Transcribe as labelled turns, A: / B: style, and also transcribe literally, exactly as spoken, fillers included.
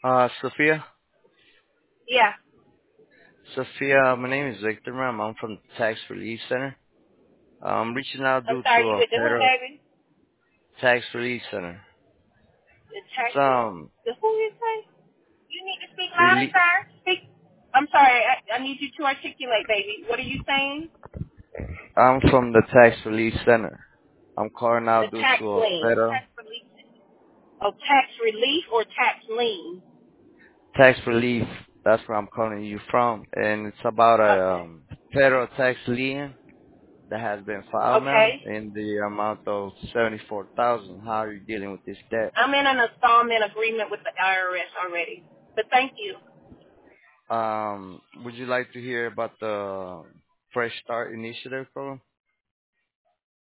A: Uh, Sophia.
B: Yeah.
A: Sophia, my name is Victor, ma'am. I'm from the Tax Relief Center. I'm reaching out
B: I'm
A: due to
B: sorry, you
A: a
B: with the who,
A: federal
B: baby?
A: tax relief center.
B: The tax,
A: Some
B: the who you say? You need to speak louder,
A: relief.
B: sir. Speak. I'm sorry, I, I need you to articulate, baby. What are you saying?
A: I'm from the Tax Relief Center. I'm calling
B: The
A: out due
B: tax
A: to a
B: lien.
A: federal
B: Tax relief. Oh, tax relief or tax lien?
A: tax relief. That's where I'm calling you from, and it's about a
B: Okay.
A: um, federal tax lien that has been filed,
B: Okay.
A: ma'am, in the amount of seventy-four thousand. How are you dealing with this debt?
B: I'm in an installment agreement with the I R S already. But thank you.
A: Um, would you like to hear about the Fresh Start Initiative program?